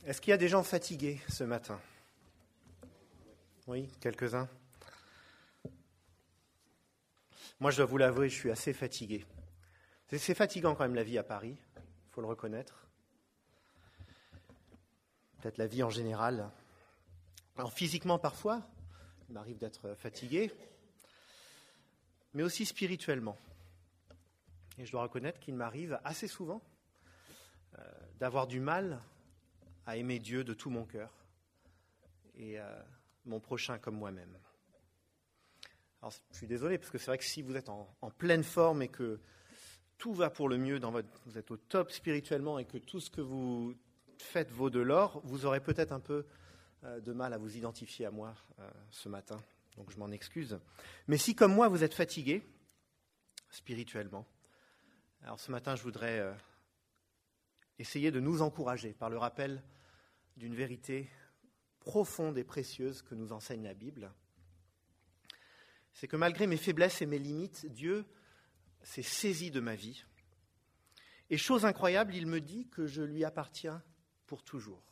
Est-ce qu'il y a des gens fatigués ce matin? Oui, quelques-uns. Moi, je dois vous l'avouer, je suis assez fatigué. C'est fatigant quand même la vie à Paris, il faut le reconnaître. Peut-être la vie en général. Alors physiquement parfois, il m'arrive d'être fatigué, mais aussi spirituellement. Et je dois reconnaître qu'il m'arrive assez souvent d'avoir du mal à aimer Dieu de tout mon cœur et mon prochain comme moi-même. Alors, je suis désolé, parce que c'est vrai que si vous êtes en pleine forme et que tout va pour le mieux, vous êtes au top spirituellement et que tout ce que vous faites vaut de l'or, vous aurez peut-être un peu de mal à vous identifier à moi ce matin. Donc je m'en excuse. Mais si, comme moi, vous êtes fatigué spirituellement, alors ce matin, je voudrais essayer de nous encourager par le rappel d'une vérité profonde et précieuse que nous enseigne la Bible. C'est que malgré mes faiblesses et mes limites, Dieu s'est saisi de ma vie. Et chose incroyable, il me dit que je lui appartiens pour toujours.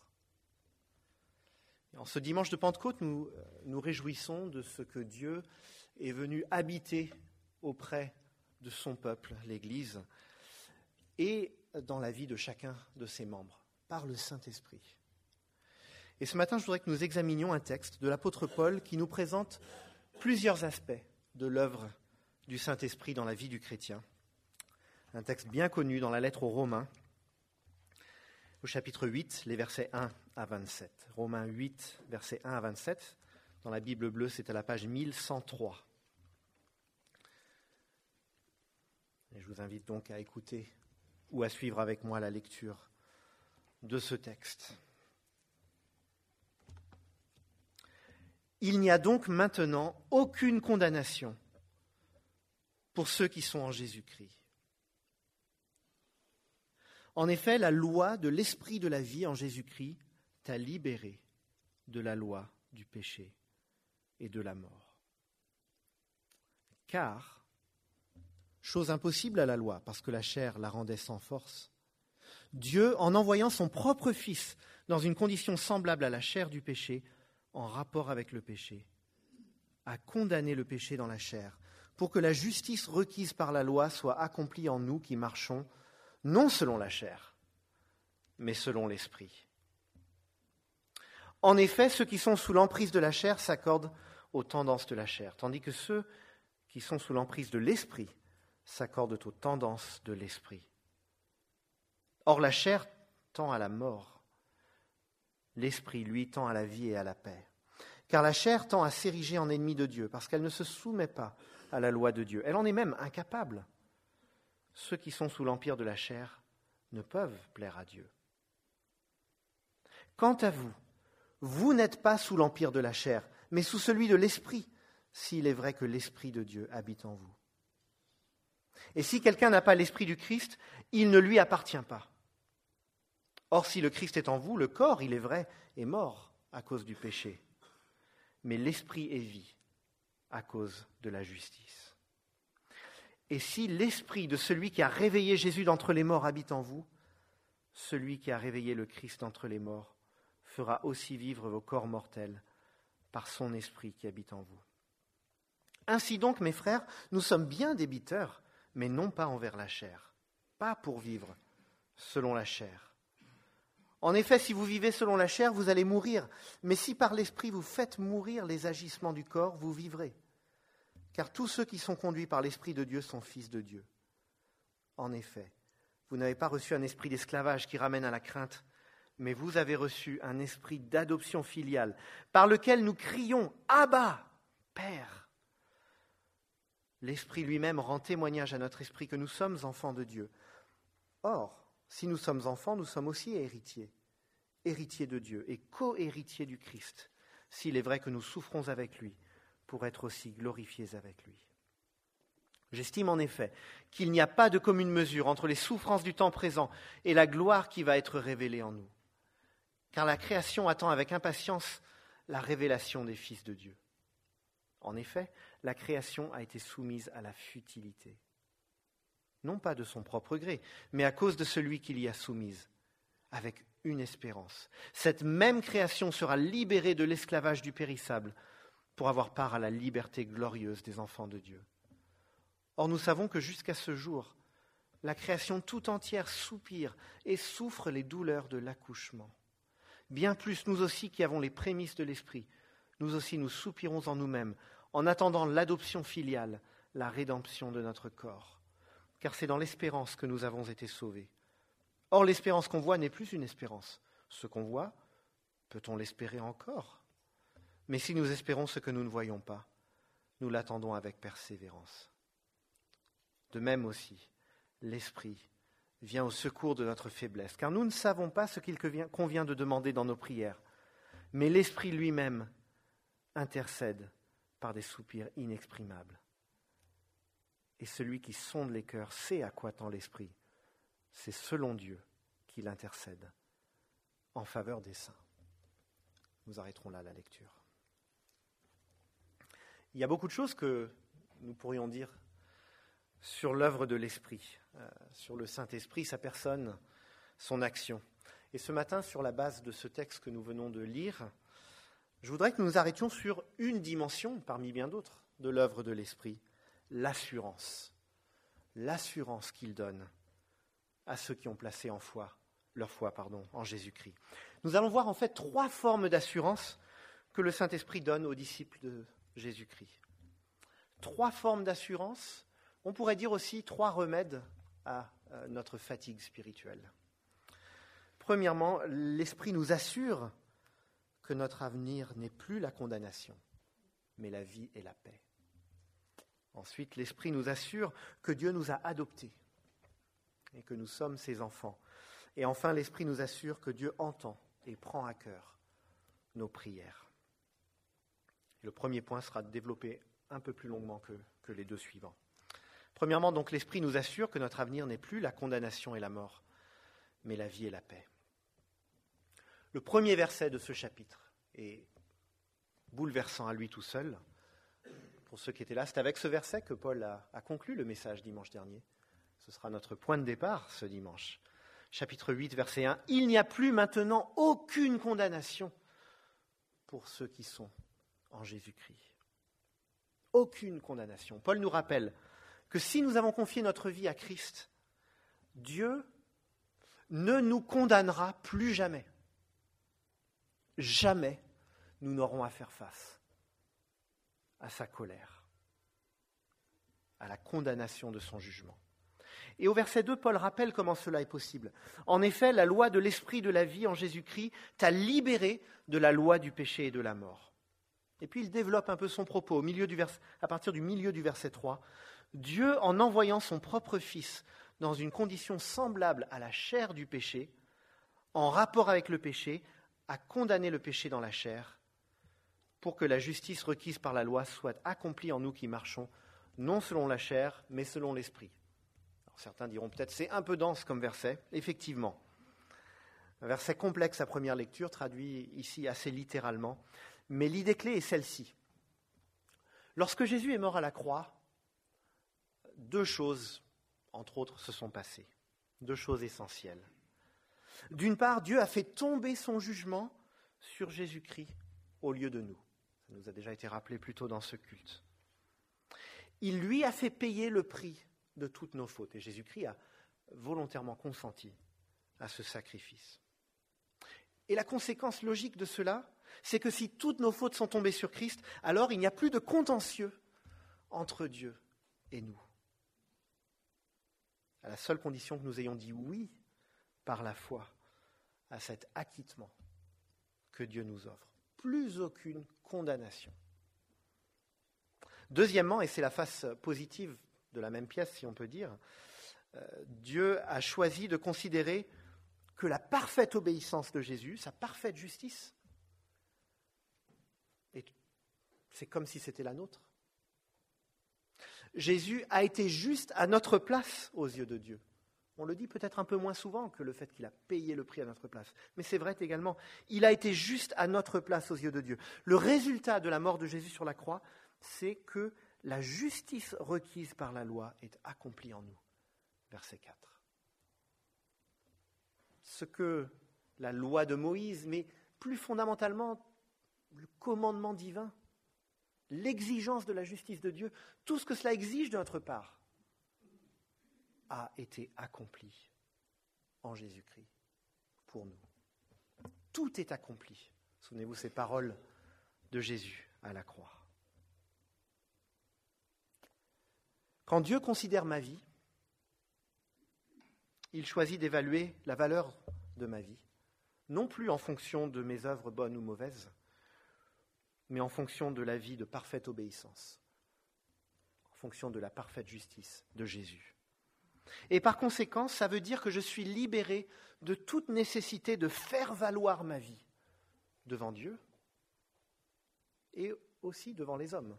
Et en ce dimanche de Pentecôte, nous nous réjouissons de ce que Dieu est venu habiter auprès de son peuple, l'Église, et dans la vie de chacun de ses membres, par le Saint-Esprit. Et ce matin, je voudrais que nous examinions un texte de l'apôtre Paul qui nous présente plusieurs aspects de l'œuvre du Saint-Esprit dans la vie du chrétien. Un texte bien connu dans la lettre aux Romains, au chapitre 8, les versets 1 à 27. Romains 8, versets 1 à 27. Dans la Bible bleue, c'est à la page 1103. Et je vous invite donc à écouter ou à suivre avec moi la lecture de ce texte. Il n'y a donc maintenant aucune condamnation pour ceux qui sont en Jésus-Christ. En effet, la loi de l'Esprit de la vie en Jésus-Christ t'a libéré de la loi du péché et de la mort. Car, chose impossible à la loi, parce que la chair la rendait sans force, Dieu, en envoyant son propre Fils dans une condition semblable à la chair du péché, en rapport avec le péché, a condamné le péché dans la chair, pour que la justice requise par la loi soit accomplie en nous qui marchons, non selon la chair, mais selon l'Esprit. En effet, ceux qui sont sous l'emprise de la chair s'accordent aux tendances de la chair, tandis que ceux qui sont sous l'emprise de l'Esprit s'accordent aux tendances de l'Esprit. Or, la chair tend à la mort, l'Esprit, lui, tend à la vie et à la paix. Car la chair tend à s'ériger en ennemie de Dieu, parce qu'elle ne se soumet pas à la loi de Dieu. Elle en est même incapable. Ceux qui sont sous l'empire de la chair ne peuvent plaire à Dieu. Quant à vous, vous n'êtes pas sous l'empire de la chair, mais sous celui de l'Esprit, s'il est vrai que l'Esprit de Dieu habite en vous. Et si quelqu'un n'a pas l'Esprit du Christ, il ne lui appartient pas. Or, si le Christ est en vous, le corps, il est vrai, est mort à cause du péché. Mais l'Esprit est vie à cause de la justice. Et si l'Esprit de celui qui a réveillé Jésus d'entre les morts habite en vous, celui qui a réveillé le Christ d'entre les morts fera aussi vivre vos corps mortels par son Esprit qui habite en vous. Ainsi donc, mes frères, nous sommes bien débiteurs, mais non pas envers la chair, pas pour vivre selon la chair. En effet, si vous vivez selon la chair, vous allez mourir. Mais si par l'Esprit vous faites mourir les agissements du corps, vous vivrez. Car tous ceux qui sont conduits par l'Esprit de Dieu sont fils de Dieu. En effet, vous n'avez pas reçu un esprit d'esclavage qui ramène à la crainte, mais vous avez reçu un esprit d'adoption filiale, par lequel nous crions « Abba, Père !» L'Esprit lui-même rend témoignage à notre esprit que nous sommes enfants de Dieu. Or, si nous sommes enfants, nous sommes aussi héritiers, héritiers de Dieu et co-héritiers du Christ, s'il est vrai que nous souffrons avec lui, pour être aussi glorifiés avec lui. J'estime en effet qu'il n'y a pas de commune mesure entre les souffrances du temps présent et la gloire qui va être révélée en nous. Car la création attend avec impatience la révélation des fils de Dieu. En effet, la création a été soumise à la futilité. Non pas de son propre gré, mais à cause de celui qui l'y a soumise, avec une espérance. Cette même création sera libérée de l'esclavage du périssable pour avoir part à la liberté glorieuse des enfants de Dieu. Or, nous savons que jusqu'à ce jour, la création tout entière soupire et souffre les douleurs de l'accouchement. Bien plus, nous aussi qui avons les prémices de l'Esprit, nous aussi nous soupirons en nous-mêmes, en attendant l'adoption filiale, la rédemption de notre corps. Car c'est dans l'espérance que nous avons été sauvés. Or, l'espérance qu'on voit n'est plus une espérance. Ce qu'on voit, peut-on l'espérer encore ? Mais si nous espérons ce que nous ne voyons pas, nous l'attendons avec persévérance. De même aussi, l'Esprit vient au secours de notre faiblesse, car nous ne savons pas ce qu'il convient de demander dans nos prières, mais l'Esprit lui-même intercède par des soupirs inexprimables. Et celui qui sonde les cœurs sait à quoi tend l'Esprit. C'est selon Dieu qu'il intercède en faveur des saints. Nous arrêterons là la lecture. Il y a beaucoup de choses que nous pourrions dire sur l'œuvre de l'Esprit, sur le Saint-Esprit, sa personne, son action. Et ce matin, sur la base de ce texte que nous venons de lire, je voudrais que nous nous arrêtions sur une dimension, parmi bien d'autres, de l'œuvre de l'Esprit, l'assurance. L'assurance qu'il donne à ceux qui ont placé leur foi en Jésus-Christ. Nous allons voir en fait 3 formes d'assurance que le Saint-Esprit donne aux disciples de Jésus-Christ. 3 formes d'assurance, on pourrait dire aussi 3 remèdes à notre fatigue spirituelle. Premièrement, l'Esprit nous assure que notre avenir n'est plus la condamnation, mais la vie et la paix. Ensuite, l'Esprit nous assure que Dieu nous a adoptés et que nous sommes ses enfants. Et enfin, l'Esprit nous assure que Dieu entend et prend à cœur nos prières. Et le premier point sera développé un peu plus longuement que les 2 suivants. Premièrement, donc, l'Esprit nous assure que notre avenir n'est plus la condamnation et la mort, mais la vie et la paix. Le premier verset de ce chapitre est bouleversant à lui tout seul. Pour ceux qui étaient là, c'est avec ce verset que Paul a conclu le message dimanche dernier. Ce sera notre point de départ ce dimanche. Chapitre 8, verset 1. « Il n'y a plus maintenant aucune condamnation pour ceux qui sont en Jésus-Christ. » Aucune condamnation. Paul nous rappelle que si nous avons confié notre vie à Christ, Dieu ne nous condamnera plus jamais. Jamais nous n'aurons à faire face à sa colère, à la condamnation de son jugement. Et au verset 2, Paul rappelle comment cela est possible. En effet, la loi de l'Esprit de la vie en Jésus-Christ t'a libéré de la loi du péché et de la mort. Et puis il développe un peu son propos à partir du milieu du verset 3. Dieu, en envoyant son propre Fils dans une condition semblable à la chair du péché, en rapport avec le péché, a condamné le péché dans la chair, pour que la justice requise par la loi soit accomplie en nous qui marchons, non selon la chair, mais selon l'Esprit. Alors, certains diront peut-être c'est un peu dense comme verset. Effectivement, un verset complexe à première lecture, traduit ici assez littéralement, mais l'idée clé est celle-ci. Lorsque Jésus est mort à la croix, 2 choses, entre autres, se sont passées. 2 choses essentielles. D'une part, Dieu a fait tomber son jugement sur Jésus-Christ au lieu de nous. Ça nous a déjà été rappelé plus tôt dans ce culte. Il lui a fait payer le prix de toutes nos fautes. Et Jésus-Christ a volontairement consenti à ce sacrifice. Et la conséquence logique de cela, c'est que si toutes nos fautes sont tombées sur Christ, alors il n'y a plus de contentieux entre Dieu et nous. À la seule condition que nous ayons dit oui par la foi à cet acquittement que Dieu nous offre. Plus aucune condamnation. Deuxièmement, et c'est la face positive de la même pièce, si on peut dire, Dieu a choisi de considérer que la parfaite obéissance de Jésus, sa parfaite justice, c'est comme si c'était la nôtre. Jésus a été juste à notre place aux yeux de Dieu. On le dit peut-être un peu moins souvent que le fait qu'il a payé le prix à notre place. Mais c'est vrai également, il a été juste à notre place aux yeux de Dieu. Le résultat de la mort de Jésus sur la croix, c'est que la justice requise par la loi est accomplie en nous. Verset 4. Ce que la loi de Moïse, mais plus fondamentalement, le commandement divin, l'exigence de la justice de Dieu, tout ce que cela exige de notre part, a été accompli en Jésus-Christ pour nous. Tout est accompli. Souvenez-vous ces paroles de Jésus à la croix. Quand Dieu considère ma vie, il choisit d'évaluer la valeur de ma vie, non plus en fonction de mes œuvres bonnes ou mauvaises, mais en fonction de la vie de parfaite obéissance, en fonction de la parfaite justice de Jésus. Et par conséquent, ça veut dire que je suis libéré de toute nécessité de faire valoir ma vie devant Dieu et aussi devant les hommes.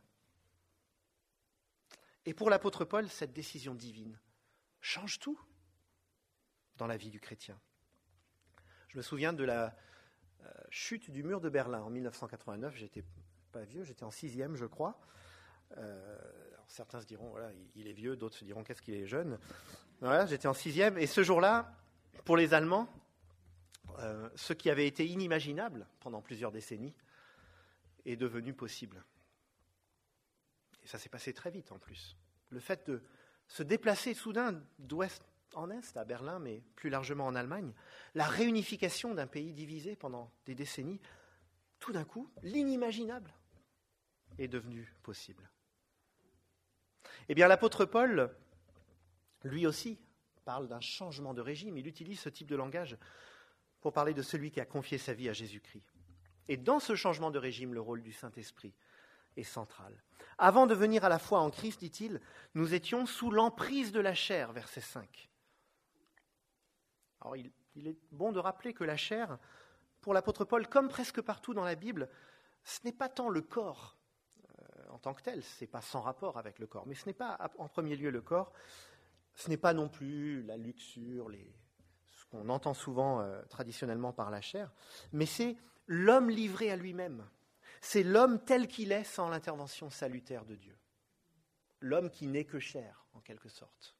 Et pour l'apôtre Paul, cette décision divine change tout dans la vie du chrétien. Je me souviens de la chute du mur de Berlin en 1989. J'étais pas vieux, j'étais en 6e, je crois. Alors certains se diront, voilà, il est vieux, d'autres se diront, qu'est-ce qu'il est jeune. Voilà, j'étais en 6e, et ce jour-là, pour les Allemands, ce qui avait été inimaginable pendant plusieurs décennies est devenu possible. Et ça s'est passé très vite en plus. Le fait de se déplacer soudain d'ouest en est, à Berlin, mais plus largement en Allemagne, la réunification d'un pays divisé pendant des décennies, tout d'un coup, l'inimaginable est devenu possible. Eh bien, l'apôtre Paul, lui aussi, parle d'un changement de régime. Il utilise ce type de langage pour parler de celui qui a confié sa vie à Jésus-Christ. Et dans ce changement de régime, le rôle du Saint-Esprit est central. Avant de venir à la foi en Christ, dit-il, nous étions sous l'emprise de la chair, verset 5. Alors, il est bon de rappeler que la chair, pour l'apôtre Paul, comme presque partout dans la Bible, ce n'est pas tant le corps en tant que tel, ce n'est pas sans rapport avec le corps, mais ce n'est pas en premier lieu le corps, ce n'est pas non plus la luxure, ce qu'on entend souvent traditionnellement par la chair, mais c'est l'homme livré à lui-même. C'est l'homme tel qu'il est sans l'intervention salutaire de Dieu. L'homme qui n'est que chair, en quelque sorte.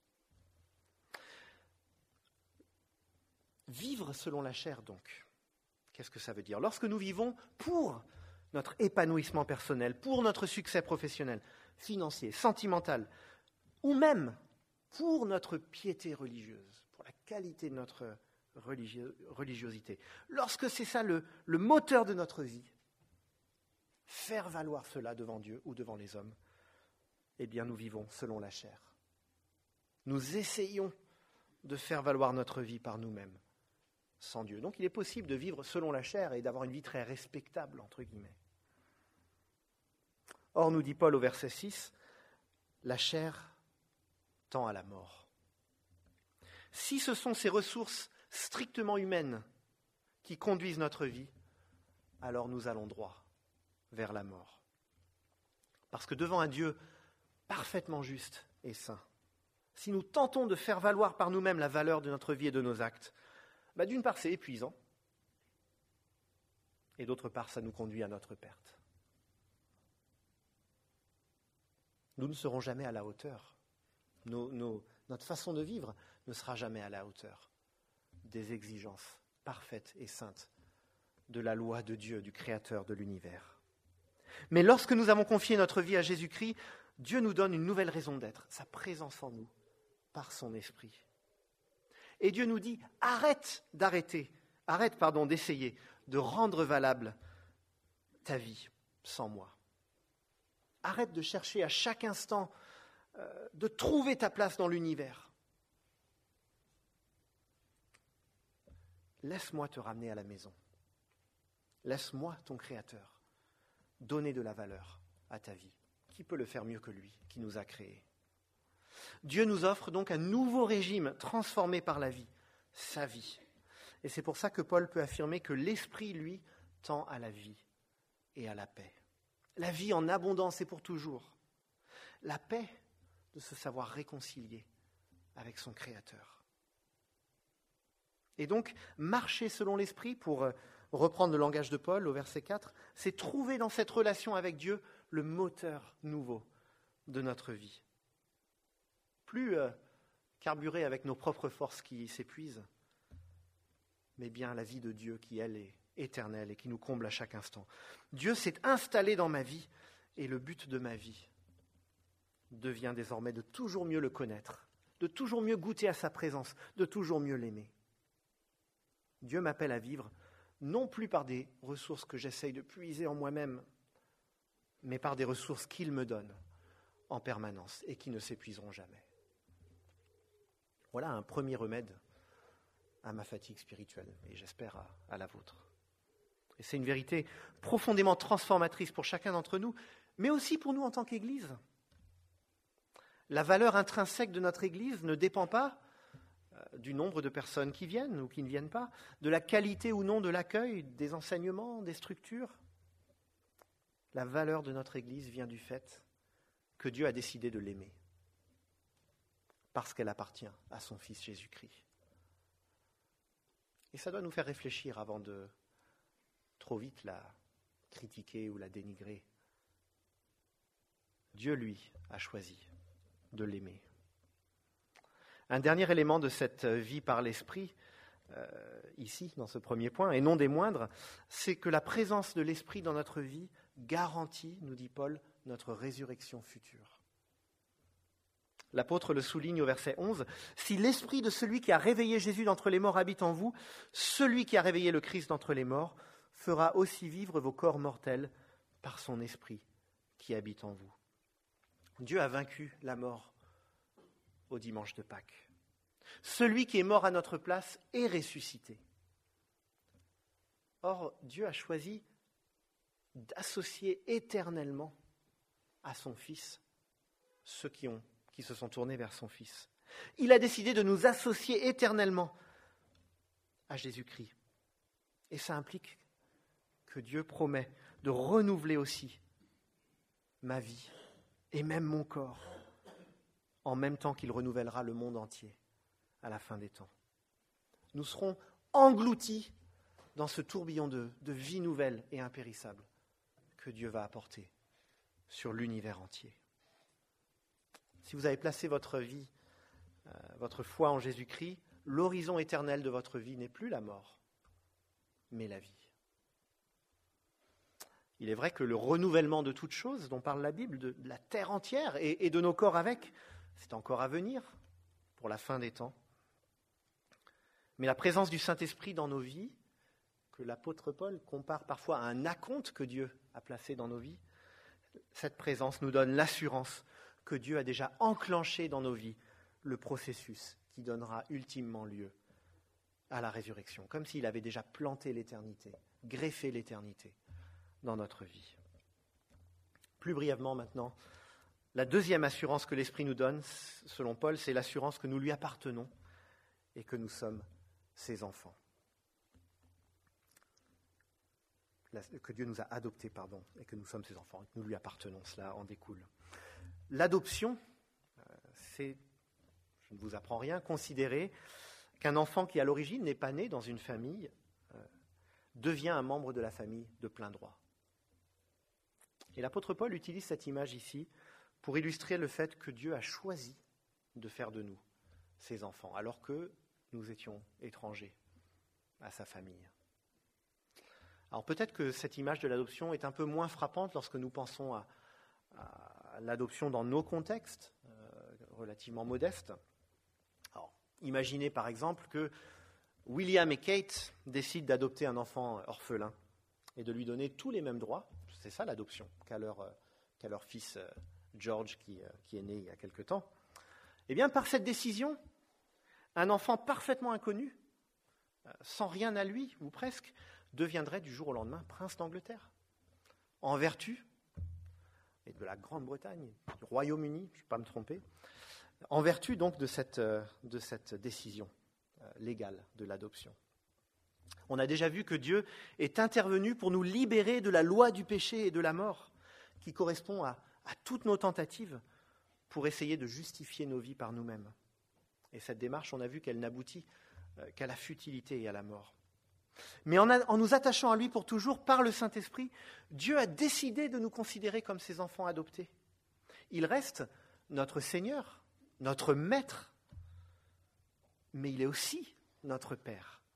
Vivre selon la chair, donc, qu'est-ce que ça veut dire ? Lorsque nous vivons pour notre épanouissement personnel, pour notre succès professionnel, financier, sentimental, ou même pour notre piété religieuse, pour la qualité de notre religiosité, lorsque c'est ça le moteur de notre vie, faire valoir cela devant Dieu ou devant les hommes, eh bien nous vivons selon la chair. Nous essayons de faire valoir notre vie par nous-mêmes, sans Dieu. Donc il est possible de vivre selon la chair et d'avoir une vie très respectable, entre guillemets. Or, nous dit Paul au verset 6, la chair tend à la mort. Si ce sont ces ressources strictement humaines qui conduisent notre vie, alors nous allons droit vers la mort. Parce que devant un Dieu parfaitement juste et saint, si nous tentons de faire valoir par nous-mêmes la valeur de notre vie et de nos actes, d'une part c'est épuisant, et d'autre part ça nous conduit à notre perte. Nous ne serons jamais à la hauteur. Notre façon de vivre ne sera jamais à la hauteur des exigences parfaites et saintes de la loi de Dieu, du Créateur de l'univers. Mais lorsque nous avons confié notre vie à Jésus-Christ, Dieu nous donne une nouvelle raison d'être, sa présence en nous, par son Esprit. Et Dieu nous dit, arrête d'essayer de rendre valable ta vie sans moi. Arrête de chercher à chaque instant de trouver ta place dans l'univers. Laisse-moi te ramener à la maison. Laisse-moi, ton Créateur, donner de la valeur à ta vie. Qui peut le faire mieux que lui, qui nous a créés ? Dieu nous offre donc un nouveau régime transformé par la vie, sa vie. Et c'est pour ça que Paul peut affirmer que l'Esprit, lui, tend à la vie et à la paix. La vie en abondance et pour toujours. La paix de se savoir réconcilié avec son Créateur. Et donc, marcher selon l'Esprit, pour reprendre le langage de Paul au verset 4, c'est trouver dans cette relation avec Dieu le moteur nouveau de notre vie. Plus carburé avec nos propres forces qui s'épuisent, mais bien la vie de Dieu qui, elle, est éternelle et qui nous comble à chaque instant. Dieu s'est installé dans ma vie et le but de ma vie devient désormais de toujours mieux le connaître, de toujours mieux goûter à sa présence, de toujours mieux l'aimer. Dieu m'appelle à vivre non plus par des ressources que j'essaye de puiser en moi-même, mais par des ressources qu'il me donne en permanence et qui ne s'épuiseront jamais. Voilà un premier remède à ma fatigue spirituelle et j'espère à la vôtre. Et c'est une vérité profondément transformatrice pour chacun d'entre nous, mais aussi pour nous en tant qu'Église. La valeur intrinsèque de notre Église ne dépend pas du nombre de personnes qui viennent ou qui ne viennent pas, de la qualité ou non de l'accueil, des enseignements, des structures. La valeur de notre Église vient du fait que Dieu a décidé de l'aimer, parce qu'elle appartient à son Fils Jésus-Christ. Et ça doit nous faire réfléchir avant de trop vite la critiquer ou la dénigrer. Dieu, lui, a choisi de l'aimer. Un dernier élément de cette vie par l'Esprit, ici, dans ce premier point, et non des moindres, c'est que la présence de l'Esprit dans notre vie garantit, nous dit Paul, notre résurrection future. L'apôtre le souligne au verset 11, « Si l'Esprit de celui qui a réveillé Jésus d'entre les morts habite en vous, celui qui a réveillé le Christ d'entre les morts fera aussi vivre vos corps mortels par son Esprit qui habite en vous. » Dieu a vaincu la mort au dimanche de Pâques. Celui qui est mort à notre place est ressuscité. Or, Dieu a choisi d'associer éternellement à son Fils ceux qui se sont tournés vers son Fils. Il a décidé de nous associer éternellement à Jésus-Christ. Et ça implique que Dieu promet de renouveler aussi ma vie et même mon corps, en même temps qu'il renouvellera le monde entier à la fin des temps. Nous serons engloutis dans ce tourbillon de vie nouvelle et impérissable que Dieu va apporter sur l'univers entier. Si vous avez placé votre vie, votre foi en Jésus-Christ, l'horizon éternel de votre vie n'est plus la mort, mais la vie. Il est vrai que le renouvellement de toutes choses dont parle la Bible, de la terre entière et de nos corps avec, c'est encore à venir pour la fin des temps. Mais la présence du Saint-Esprit dans nos vies, que l'apôtre Paul compare parfois à un acompte que Dieu a placé dans nos vies, cette présence nous donne l'assurance que Dieu a déjà enclenché dans nos vies le processus qui donnera ultimement lieu à la résurrection, comme s'il avait déjà planté l'éternité, greffé l'éternité dans notre vie. Plus brièvement maintenant, la deuxième assurance que l'Esprit nous donne, selon Paul, c'est l'assurance que nous lui appartenons et que nous sommes ses enfants. Que Dieu nous a adoptés, et que nous sommes ses enfants, et que nous lui appartenons, cela en découle. L'adoption, c'est, je ne vous apprends rien, considérer qu'un enfant qui à l'origine n'est pas né dans une famille devient un membre de la famille de plein droit. Et l'apôtre Paul utilise cette image ici pour illustrer le fait que Dieu a choisi de faire de nous ses enfants, alors que nous étions étrangers à sa famille. Alors peut-être que cette image de l'adoption est un peu moins frappante lorsque nous pensons à l'adoption dans nos contextes, relativement modestes. Alors, imaginez par exemple que William et Kate décident d'adopter un enfant orphelin et de lui donner tous les mêmes droits, c'est ça l'adoption, qu'à leur fils George qui est né il y a quelque temps. Eh bien, par cette décision, un enfant parfaitement inconnu, sans rien à lui, ou presque, deviendrait du jour au lendemain prince d'Angleterre, en vertu, et de la Grande-Bretagne, du Royaume-Uni, je ne vais pas me tromper, en vertu donc de cette décision légale de l'adoption. On a déjà vu que Dieu est intervenu pour nous libérer de la loi du péché et de la mort, qui correspond à toutes nos tentatives pour essayer de justifier nos vies par nous-mêmes. Et cette démarche, on a vu qu'elle n'aboutit qu'à la futilité et à la mort. Mais en nous attachant à lui pour toujours, par le Saint-Esprit, Dieu a décidé de nous considérer comme ses enfants adoptés. Il reste notre Seigneur, notre Maître, mais il est aussi notre Père,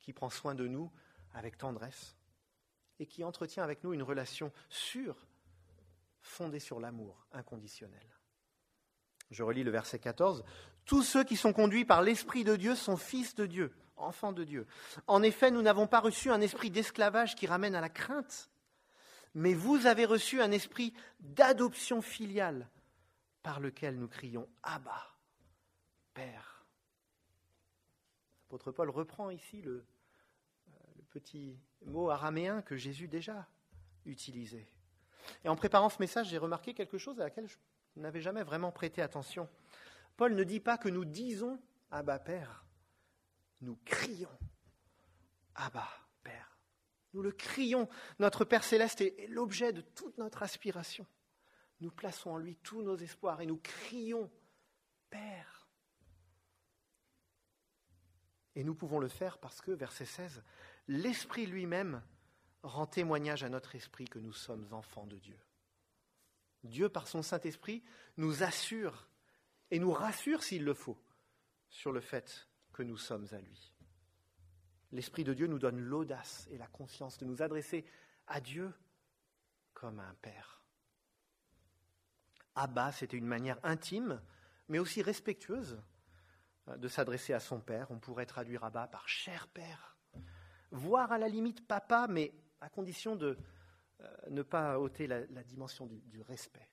qui prend soin de nous avec tendresse et qui entretient avec nous une relation sûre, fondée sur l'amour inconditionnel. Je relis le verset 14. « Tous ceux qui sont conduits par l'Esprit de Dieu sont fils de Dieu, enfants de Dieu. En effet, nous n'avons pas reçu un esprit d'esclavage qui ramène à la crainte, mais vous avez reçu un esprit d'adoption filiale par lequel nous crions « Abba, Père ». L'apôtre Paul reprend ici le petit mot araméen que Jésus déjà utilisait. Et en préparant ce message, j'ai remarqué quelque chose à laquelle je n'avais jamais vraiment prêté attention. Paul ne dit pas que nous disons « Abba, Père », nous crions « Abba, Père ». Nous le crions. Notre Père céleste est l'objet de toute notre aspiration. Nous plaçons en lui tous nos espoirs et nous crions « Père ». Et nous pouvons le faire parce que, verset 16, l'Esprit lui-même rend témoignage à notre esprit que nous sommes enfants de Dieu. Dieu, par son Saint-Esprit, nous assure et nous rassure, s'il le faut, sur le fait que nous sommes à lui. L'Esprit de Dieu nous donne l'audace et la confiance de nous adresser à Dieu comme à un Père. Abba, c'était une manière intime, mais aussi respectueuse de s'adresser à son Père. On pourrait traduire Abba par « cher Père », voire à la limite « papa », mais à condition de ne pas ôter la dimension du respect.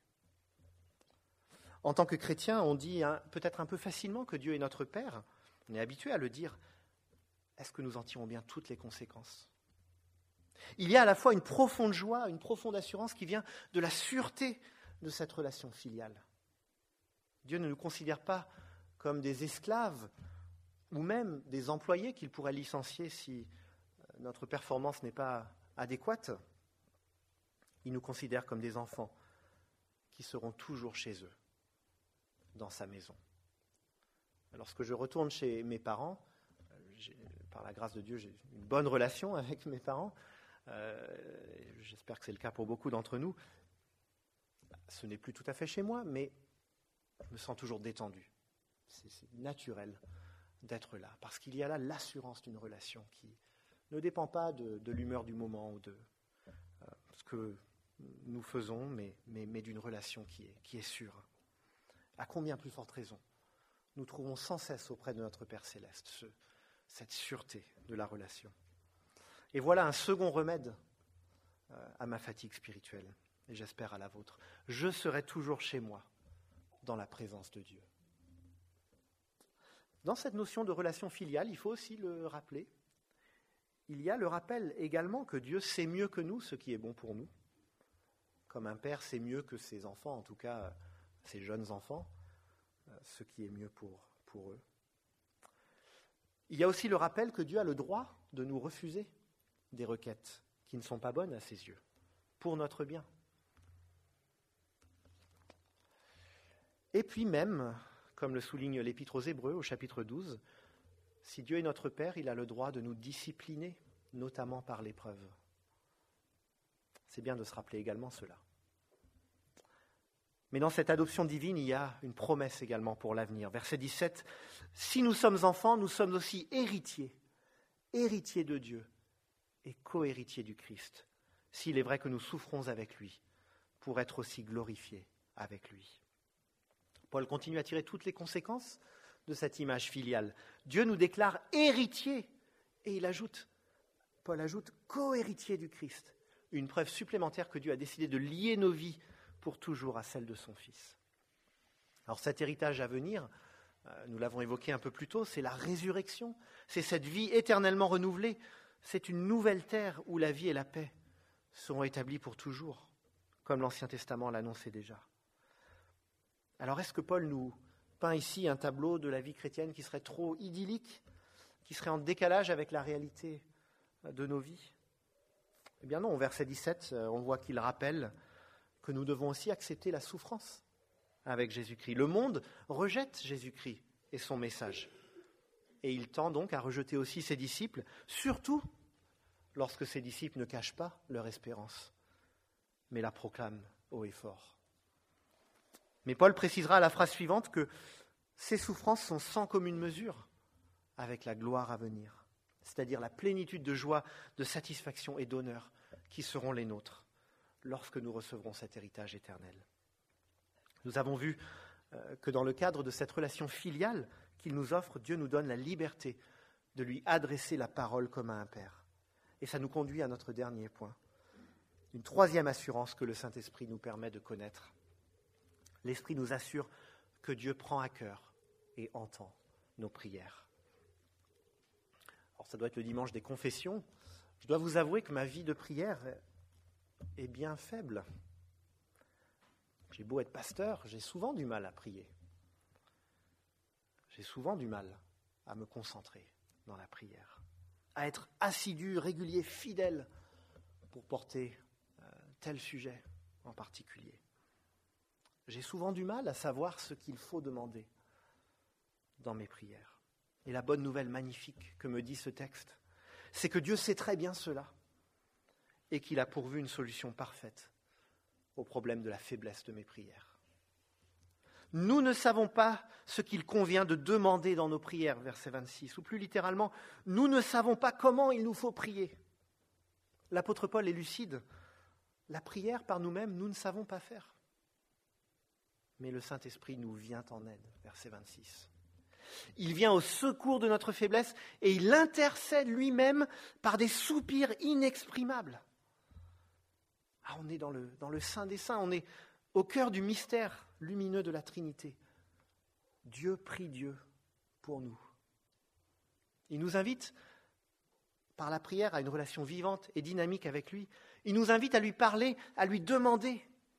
En tant que chrétien, on dit peut-être un peu facilement que Dieu est notre Père. On est habitué à le dire. Est-ce que nous en tirons bien toutes les conséquences ? Il y a à la fois une profonde joie, une profonde assurance qui vient de la sûreté de cette relation filiale. Dieu ne nous considère pas comme des esclaves ou même des employés qu'il pourrait licencier si notre performance n'est pas adéquate. Il nous considère comme des enfants qui seront toujours chez eux, dans sa maison. Lorsque je retourne chez mes parents, par la grâce de Dieu, j'ai une bonne relation avec mes parents. J'espère que c'est le cas pour beaucoup d'entre nous. Ce n'est plus tout à fait chez moi, mais je me sens toujours détendu. C'est naturel d'être là, parce qu'il y a là l'assurance d'une relation qui ne dépend pas de l'humeur du moment ou de ce que nous faisons, mais d'une relation qui est sûre. À combien plus forte raison nous trouvons sans cesse auprès de notre Père Céleste cette sûreté de la relation. Et voilà un second remède à ma fatigue spirituelle, et j'espère à la vôtre. Je serai toujours chez moi, dans la présence de Dieu. Dans cette notion de relation filiale, il faut aussi le rappeler. Il y a le rappel également que Dieu sait mieux que nous ce qui est bon pour nous, comme un père sait mieux que ses enfants, en tout cas ses jeunes enfants, ce qui est mieux pour eux. Il y a aussi le rappel que Dieu a le droit de nous refuser des requêtes qui ne sont pas bonnes à ses yeux, pour notre bien. Et puis même, comme le souligne l'Épître aux Hébreux au chapitre 12, si Dieu est notre Père, il a le droit de nous discipliner, notamment par l'épreuve. C'est bien de se rappeler également cela. Mais dans cette adoption divine, il y a une promesse également pour l'avenir. Verset 17, « Si nous sommes enfants, nous sommes aussi héritiers, héritiers de Dieu et co-héritiers du Christ, s'il est vrai que nous souffrons avec lui, pour être aussi glorifiés avec lui. » Paul continue à tirer toutes les conséquences de cette image filiale. Dieu nous déclare héritiers, et Paul ajoute co-héritiers du Christ, une preuve supplémentaire que Dieu a décidé de lier nos vies pour toujours à celle de son Fils. Alors cet héritage à venir, nous l'avons évoqué un peu plus tôt, c'est la résurrection, c'est cette vie éternellement renouvelée, c'est une nouvelle terre où la vie et la paix seront établies pour toujours, comme l'Ancien Testament l'annonçait déjà. Alors est-ce que Paul nous peint ici un tableau de la vie chrétienne qui serait trop idyllique, qui serait en décalage avec la réalité de nos vies ? Eh bien non, au verset 17, on voit qu'il rappelle que nous devons aussi accepter la souffrance avec Jésus-Christ. Le monde rejette Jésus-Christ et son message. Et il tend donc à rejeter aussi ses disciples, surtout lorsque ces disciples ne cachent pas leur espérance, mais la proclament haut et fort. Mais Paul précisera à la phrase suivante que ces souffrances sont sans commune mesure avec la gloire à venir. c'est-à-dire la plénitude de joie, de satisfaction et d'honneur qui seront les nôtres lorsque nous recevrons cet héritage éternel. Nous avons vu que dans le cadre de cette relation filiale qu'il nous offre, Dieu nous donne la liberté de lui adresser la parole comme à un père. Et ça nous conduit à notre dernier point, une troisième assurance que le Saint-Esprit nous permet de connaître. L'Esprit nous assure que Dieu prend à cœur et entend nos prières. Alors ça doit être le dimanche des confessions. Je dois vous avouer que ma vie de prière est bien faible. J'ai beau être pasteur, j'ai souvent du mal à prier. J'ai souvent du mal à me concentrer dans la prière, à être assidu, régulier, fidèle pour porter tel sujet en particulier. J'ai souvent du mal à savoir ce qu'il faut demander dans mes prières. Et la bonne nouvelle magnifique que me dit ce texte, c'est que Dieu sait très bien cela et qu'il a pourvu une solution parfaite au problème de la faiblesse de mes prières. Nous ne savons pas ce qu'il convient de demander dans nos prières, verset 26, ou plus littéralement, nous ne savons pas comment il nous faut prier. L'apôtre Paul est lucide. La prière par nous-mêmes, nous ne savons pas faire. Mais le Saint-Esprit nous vient en aide, verset 26. Il vient au secours de notre faiblesse et il intercède lui-même par des soupirs inexprimables. Ah, on est dans le Saint des Saints, on est au cœur du mystère lumineux de la Trinité. Dieu prie Dieu pour nous. Il nous invite, par la prière, à une relation vivante et dynamique avec lui. Il nous invite à lui parler, à lui demander.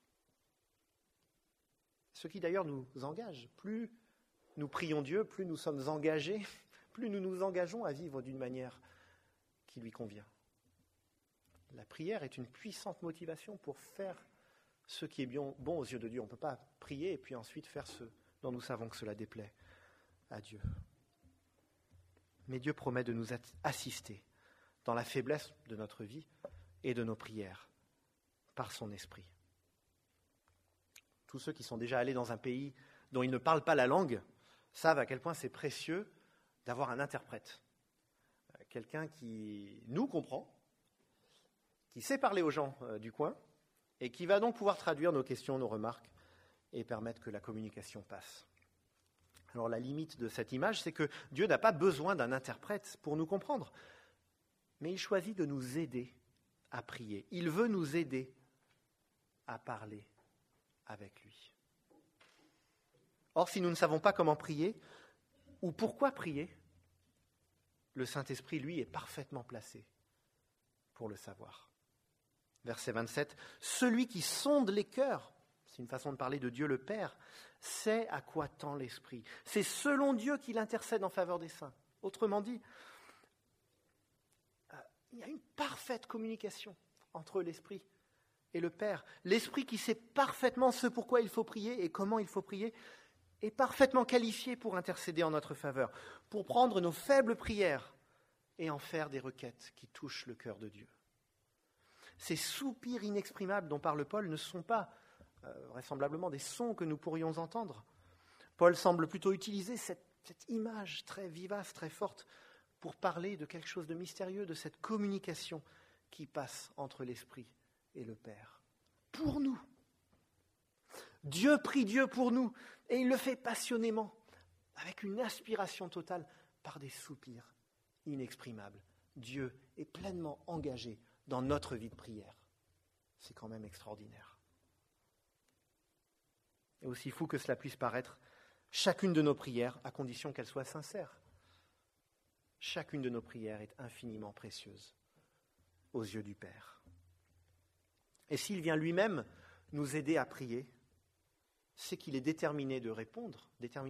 Ce qui d'ailleurs nous engage. Plus nous prions Dieu, plus nous sommes engagés, plus nous nous engageons à vivre d'une manière qui lui convient. La prière est une puissante motivation pour faire ce qui est bon aux yeux de Dieu. On ne peut pas prier et puis ensuite faire ce dont nous savons que cela déplaît à Dieu. Mais Dieu promet de nous assister dans la faiblesse de notre vie et de nos prières par son esprit. Tous ceux qui sont déjà allés dans un pays dont ils ne parlent pas la langue savent à quel point c'est précieux d'avoir un interprète. Quelqu'un qui nous comprend, qui sait parler aux gens du coin et qui va donc pouvoir traduire nos questions, nos remarques et permettre que la communication passe. Alors la limite de cette image, c'est que Dieu n'a pas besoin d'un interprète pour nous comprendre, mais il choisit de nous aider à prier. Il veut nous aider à parler avec lui. Or, si nous ne savons pas comment prier ou pourquoi prier, le Saint-Esprit, lui, est parfaitement placé pour le savoir. Verset 27, « Celui qui sonde les cœurs », c'est une façon de parler de Dieu le Père, « sait à quoi tend l'Esprit. » C'est selon Dieu qu'il intercède en faveur des saints. Autrement dit, il y a une parfaite communication entre l'Esprit et le Père. L'Esprit qui sait parfaitement ce pourquoi il faut prier et comment il faut prier est parfaitement qualifié pour intercéder en notre faveur, pour prendre nos faibles prières et en faire des requêtes qui touchent le cœur de Dieu. Ces soupirs inexprimables dont parle Paul ne sont pas vraisemblablement des sons que nous pourrions entendre. Paul semble plutôt utiliser cette image très vivace, très forte, pour parler de quelque chose de mystérieux, de cette communication qui passe entre l'Esprit et le Père. Pour nous. Dieu prie Dieu pour nous, et il le fait passionnément, avec une aspiration totale, par des soupirs inexprimables. Dieu est pleinement engagé dans notre vie de prière. C'est quand même extraordinaire. Et aussi fou que cela puisse paraître, chacune de nos prières, à condition qu'elles soient sincères, chacune de nos prières est infiniment précieuse aux yeux du Père. Et s'il vient lui-même nous aider à prier, c'est qu'il est déterminé de répondre,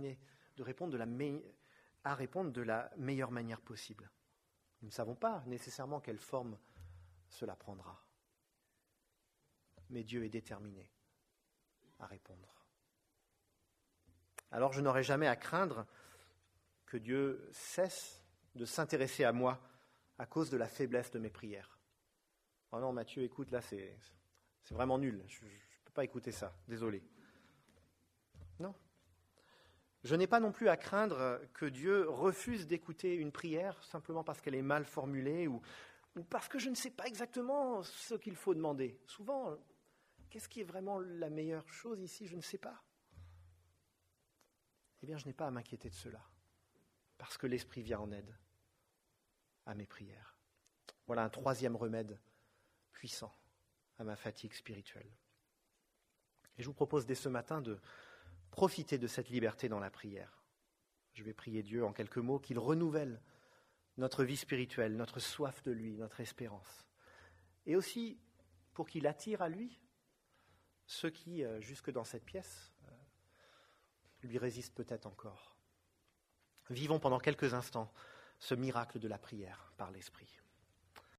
à répondre de la meilleure manière possible. Nous ne savons pas nécessairement quelle forme cela prendra. Mais Dieu est déterminé à répondre. Alors je n'aurai jamais à craindre que Dieu cesse de s'intéresser à moi à cause de la faiblesse de mes prières. Oh non, Mathieu, écoute, là, c'est vraiment nul. Je ne peux pas écouter ça, désolé. Non. Je n'ai pas non plus à craindre que Dieu refuse d'écouter une prière simplement parce qu'elle est mal formulée ou parce que je ne sais pas exactement ce qu'il faut demander. Souvent, qu'est-ce qui est vraiment la meilleure chose ici? Je ne sais pas. Eh bien, je n'ai pas à m'inquiéter de cela, parce que l'Esprit vient en aide à mes prières. Voilà un troisième remède puissant à ma fatigue spirituelle. Et je vous propose dès ce matin de profiter de cette liberté dans la prière. Je vais prier Dieu en quelques mots qu'il renouvelle notre vie spirituelle, notre soif de lui, notre espérance. Et aussi pour qu'il attire à lui ceux qui, jusque dans cette pièce, lui résistent peut-être encore. Vivons pendant quelques instants ce miracle de la prière par l'Esprit.